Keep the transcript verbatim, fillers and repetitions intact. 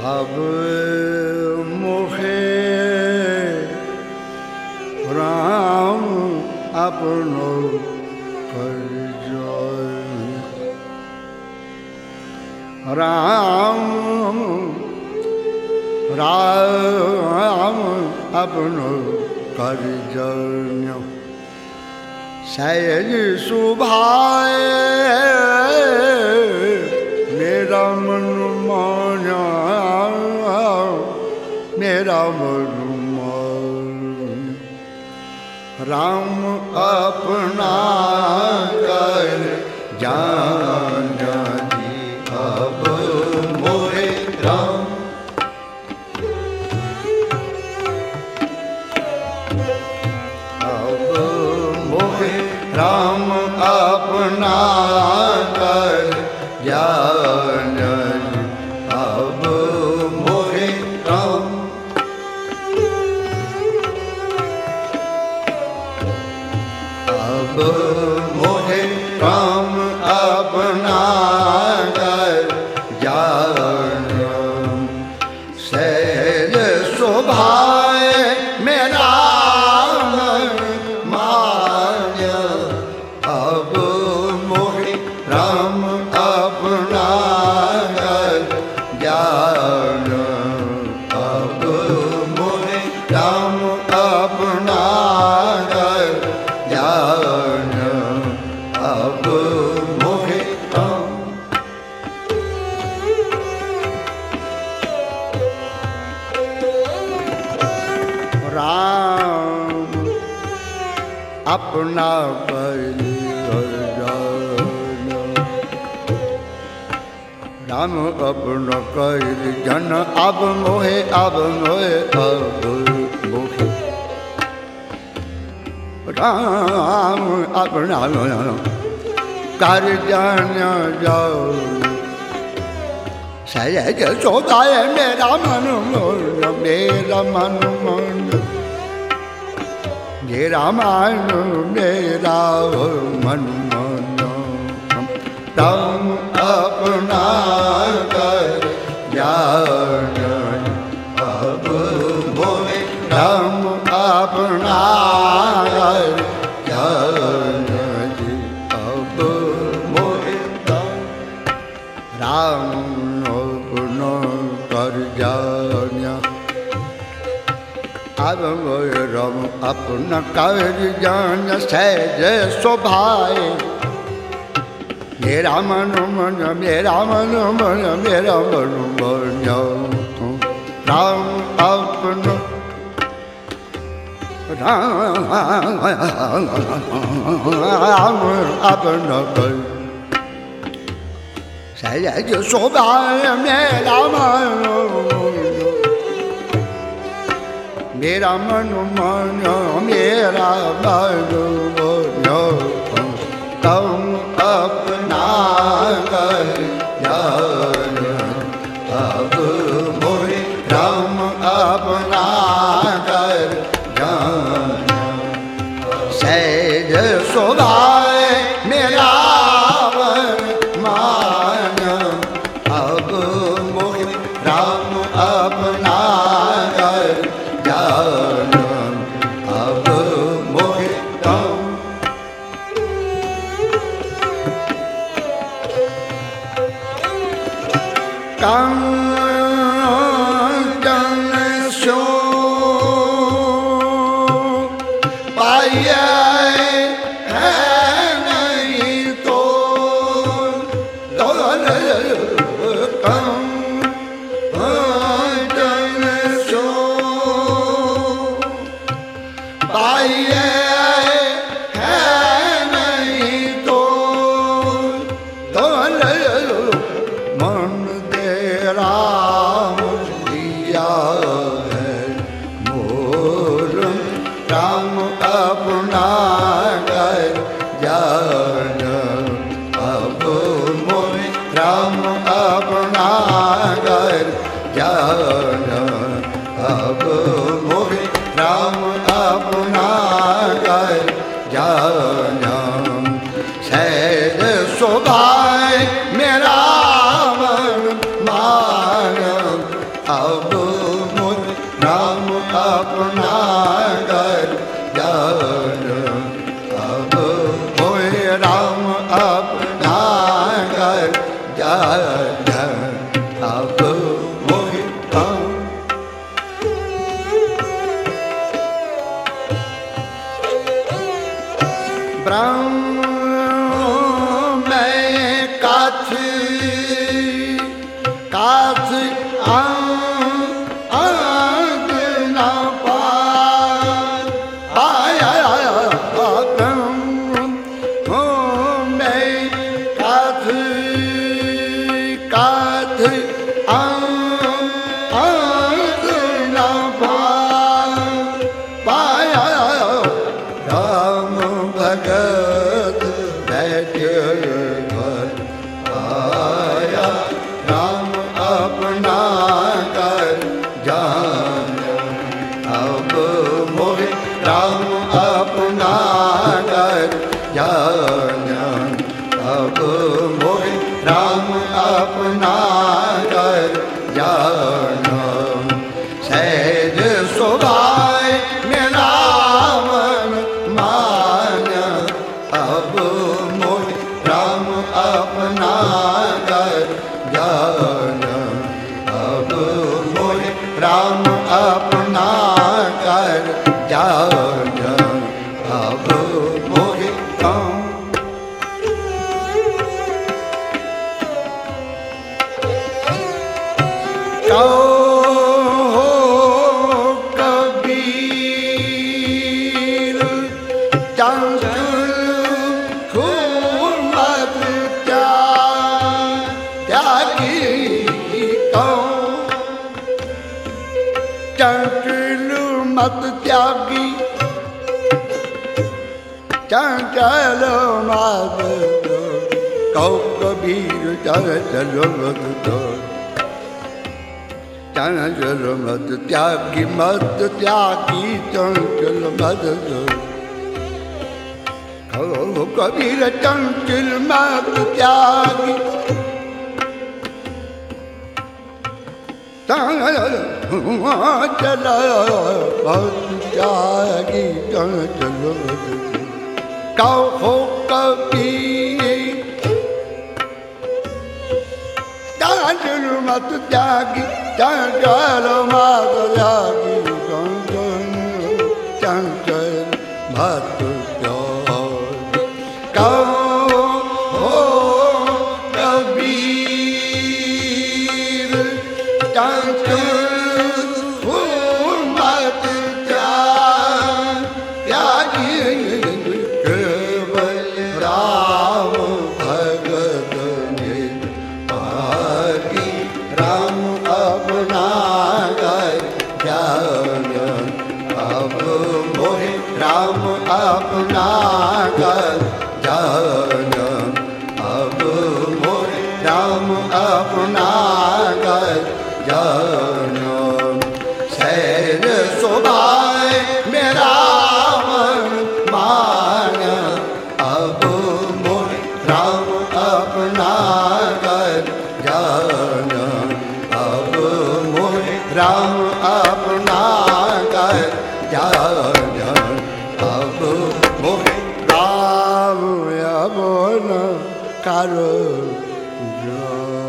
अब मुखे राम अपनो कर जोई। राम राम अपनो कर जोई। सहज सुभाए मेरा मन माना, मेरा मन माना। राम अपना कर जाना जी अब मोहे राम। अब मोहे राम अपना कर जाना जी अब मोहे राम। अब मोहे राम अपना कर जाना। सहज शोभाए मेरा मान्य। अब मोहे राम अपना कर जाना। अब मोहे राम अपना कर जाना। अब मोहे राम। राम अपना कर जाना। राम अपना कर जन अब मोहे अब मोहे अब मोहे। राम अपना कर जाना जाओ। सहज शोभाए मेरा मन मन मेरा मन मन। मेरा मन मेरा मन मन। राम अपना कर जाना। अब मोहे राम अपना कर जाना जी अब मोहे राम। राम अपना कर जाना। अब मोहे राम अपना कर जाना। सहज शोभाए मेरा मन मन मेरा मन मन मेरा मन मन। राम अपना राम अपना कर सहज शोभाए मेरा मन मेरा मन मन मेरा मन मन। तुम अपना कर जाना। अब मोहे राम अपना कर जाना। सहज शोभाए मेरा मान। अब मोहे राम अपना कर जाना। अब मोहे राम। कंचन सो पाया है नहीं तो कंचन सो पाया है नहीं तो मन राम दिया है मोर। राम अपना कर जाना। अब मोहे राम अपना कर जाना। अब मोहे राम अपना कर जाना। सहज शोभाए मेरा मन मान। अब मोहि राम ब्रह्म में काछ काछ आंग न पाय आया ब्रह्म में काछ काछ आंग न पाय राम भगत बैठे घर आया राम अपना कर जान अब मोहि राम अपना कर जान अब मोहि राम अपना कर जान सहज सुभाय मेरा अब मोहि राम अपना कर जान अब मोहि राम अपना कर जान अब मोहि राम कहो कबीर चंचल चंचल मत त्यागी चंचल मत कहो कबीर चंचल मत चंचल मत त्यागी मत त्यागी चंचल मत कहो कबीर चंचल मत त्यागी चला त्यागी चंचल कहो कबीर चंचल मत त्यागी चंचल मत त्यागी चंचल मत त्यागी कहो कबीर चंचल मत त्यागी केवल राम भगत में पागी राम अपना कर जान अब मोहि राम अपना कर जान अब मोहि राम अपना कर जान शैर सुभाय मेरा मन मान अब मोहि राम अपना कर जान अब मोहि राम अपना कर जान अब मोहि राम अपना कर जान।